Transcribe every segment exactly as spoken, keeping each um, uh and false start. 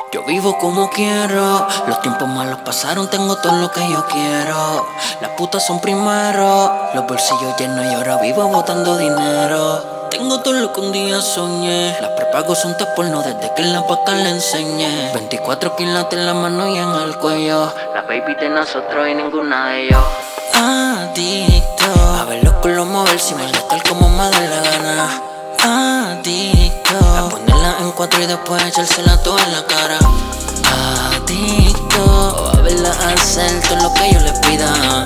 Yo vivo como quiero, los tiempos malos pasaron, tengo todo lo que yo quiero. Las putas son primero, los bolsillos llenos y ahora vivo botando dinero. Tengo todo lo que un día soñé, las prepago son test porno desde que en la vaca le enseñé. veinticuatro quilates en la mano y en el cuello, las baby de nosotros y ninguna de ellos. Adicto a ver los culos moverse y malgastar como me dé la gana. Adicto a ponerla en cuatro y después echársela toda en la cara. Adicto a verla hacer todo lo que yo le pida.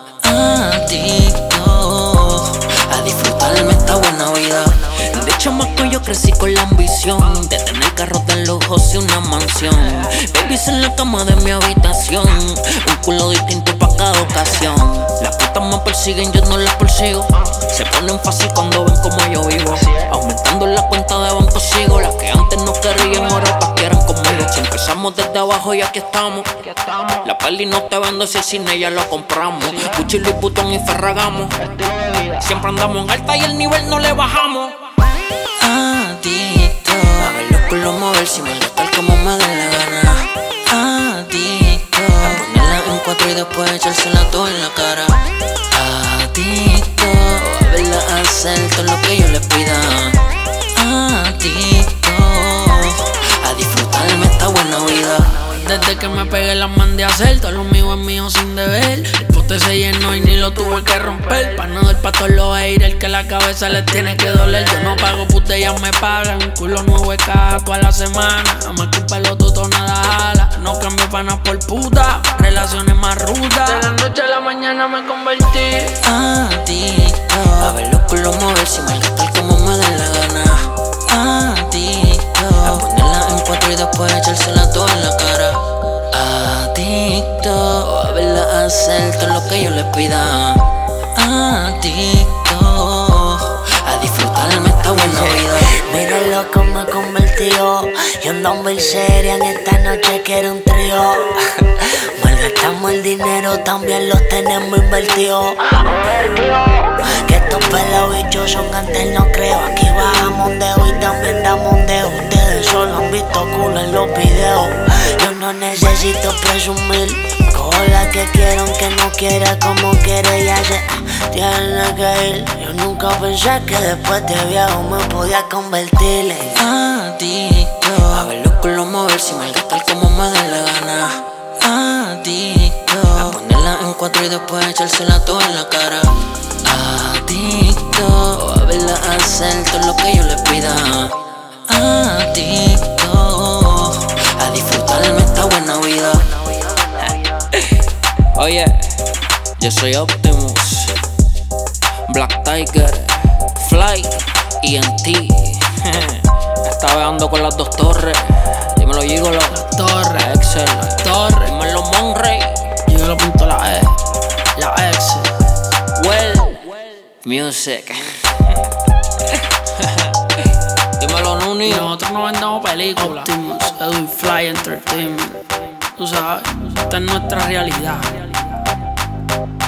Adicto a disfrutarme esta buena vida. De chamaco yo crecí con la ambición de tener carros de lujo y una mansión. Babies en la cama de mi habitación, un culo distinto para cada ocasión. Las putas me persiguen, yo no las persigo. Se ponen fácil cuando ven como yo vivo. Aumentando la cuenta de banco sigo. Las que antes no querían ahora pa' quieran conmigo. Si empezamos desde abajo y aquí estamos. La peli no te vendo si el cine ya lo compramos. Gucci, Louis Vuitton y Ferragamo. Siempre andamos en alta y el nivel no le bajamos. Adicto a ver los culos moverse y malgastar como me dé la gana. Adicto a ponerla en cuatro y después echársela toda en la cara. Adicto a verla hacer todo lo que yo le pida. Adicto a disfrutarme esta buena vida. Desde que me pegué las mandé a hacer, todo lo mío es mío sin deber. El pote se llenó y ni lo tuve que romper. Pa' no dar pa' todos los haters que la cabeza les tiene que doler. Yo no pago puta, ellas me pagan. Un culo nuevo de caja toda la semana. Más que un pelotuto nada jala. No cambio panas por puta, relaciones más rudas. De la noche a la mañana me convertí adicto a ver los culos moverse y malgastar como me dé la gana. Adicto a ponerla en cuatro y después echársela toda en la cara. Adicto a verla hacer todo lo que yo le pida. Adicto a disfrutarme esta buena vida. Mira lo que me convirtió. Yo ando muy seria en esta noche, quiero un trío. Malgastamos el dinero, también los tenemos invertidos. Que estos pelados bichos son antes, no creo. Aquí bajamos un dedo y también damos un dedo. Ustedes solo han visto culo en los videos. Yo no necesito presumir. Cojo la que quiero, aunque no quiera como quiere, ya se tiene que ir. Yo nunca pensé que después de viejo me podía convertir en adicto a ver los culos moverse y malgastar como me dé la gana. Adicto a ponerla en cuatro y después echársela toda en la cara. Adicto a verla hacer todo lo que yo le pida. Adicto a disfrutarme esta buena vida. Oye, yo soy Optimus, Black Tiger, Fly, E N T. Estaba ando con las dos torres. Dímelo, Gigolo. Las torres, Excel, las torres. dímelo, Monrey. Yo lo punto la E, la X. Well, music. Dímelo, Nuni. Y nosotros no vendemos películas. Optimus, Edwin Fly Entertainment. Tú sabes, esta es nuestra realidad.